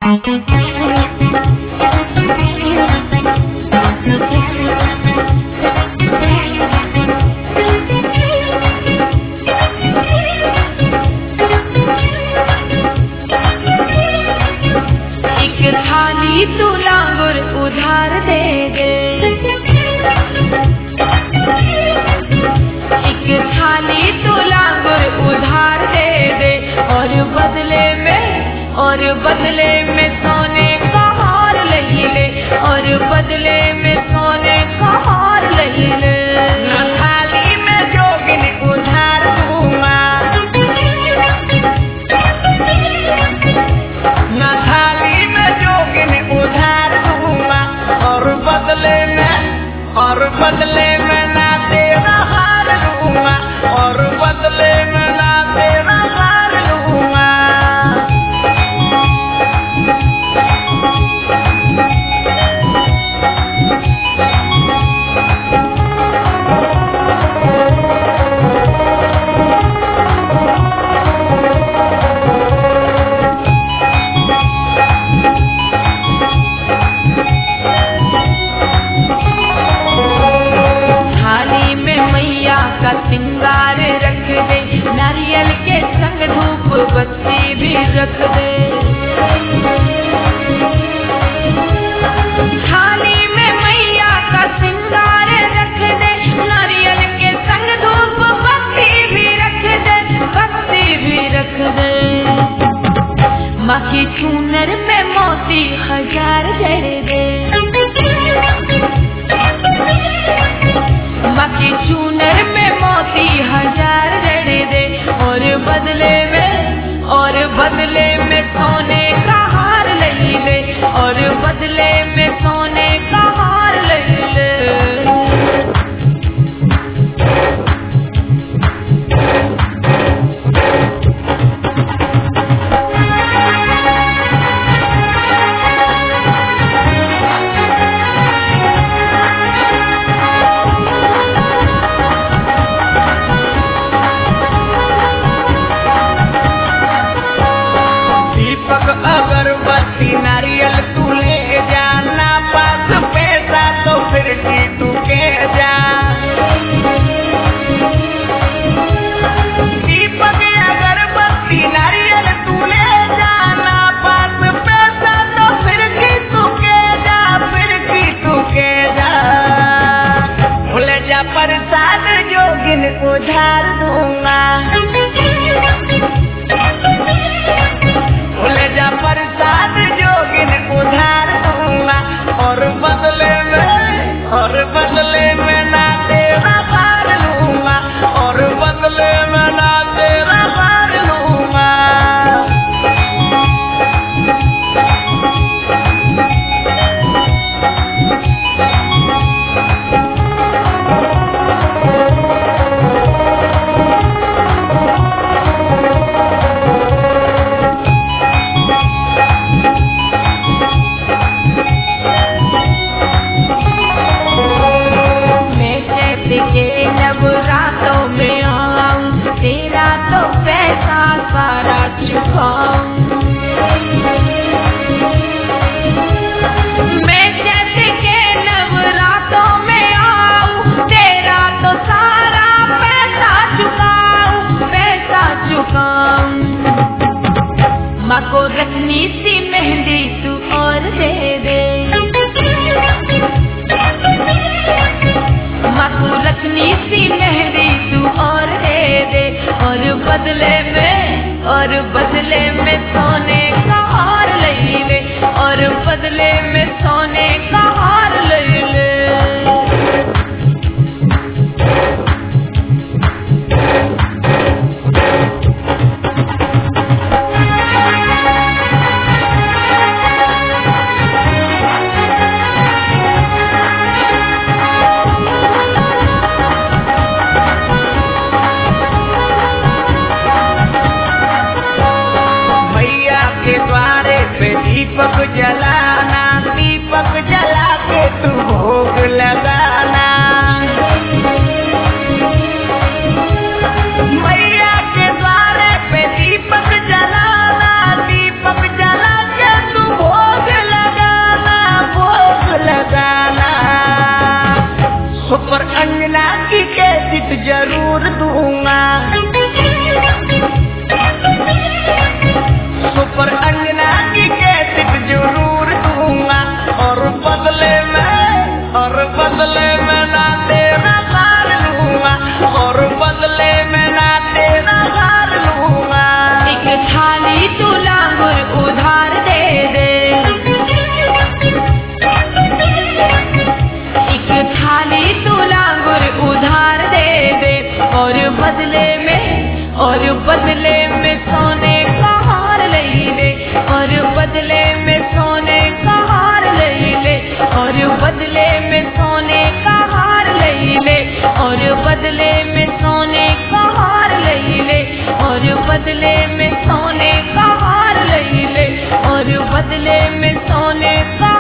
बदले में सोने का हार ले ले, और बदले में सोने का हार ले ले। न थाली में जोगिन उधार दूंगा, न थाली में जोगिन उधार दूंगा, और बदले में ना तेरा हार लूंगा, और बदले में ना तेरा हार लूंगा। सिंगार रख दे, नारियल के संग धूप बत्ती भी रख दे। थाली में मैया का सिंगार रख दे, नारियल के संग धूप बत्ती भी रख दे, बत्ती भी रख दे। माँ की चूनर में मोती 1000 जड़ दे, माँ की चूनर में मोती 1000 जड़ दे, और बदले में सोने का हार ले ले, और बदले में सोने का हार ले ले। अगरबत्ती नारियल तू ले जाना, पास पैसा तो फिर तू के जा। दीपक अगरबत्ती नारियल तू ले जाना, पास पैसा तो फिर तू के जा, फिर तू के जा। भूल जा प्रसाद जोगिन उधार दूंगा, भूल जा प्रसाद जोगिन उधार दूंगा, और बदले में ना तेरा हार लूंगा, और बदले में ना तेरा हार लूंगा। रातों में आऊं, तेरा तो पैसा सारा चुकाऊं। मैं जैसे के नवरातों में आऊं, तेरा तो सारा पैसा चुकाऊं, पैसा चुकाऊं। माँ को रखनी सी मेहंदी तू और दे दे, माँ को रखनी सी मेहंदी तू और दे दे, और बदले में सोने का हार ले ले, और बदले में सोने का हार ले ले। दीपक जलाना, दीपक जला के तू भोग लगाना। मैया के द्वारे पे दीपक जलाना, दीपक जला के तू गले में सोने का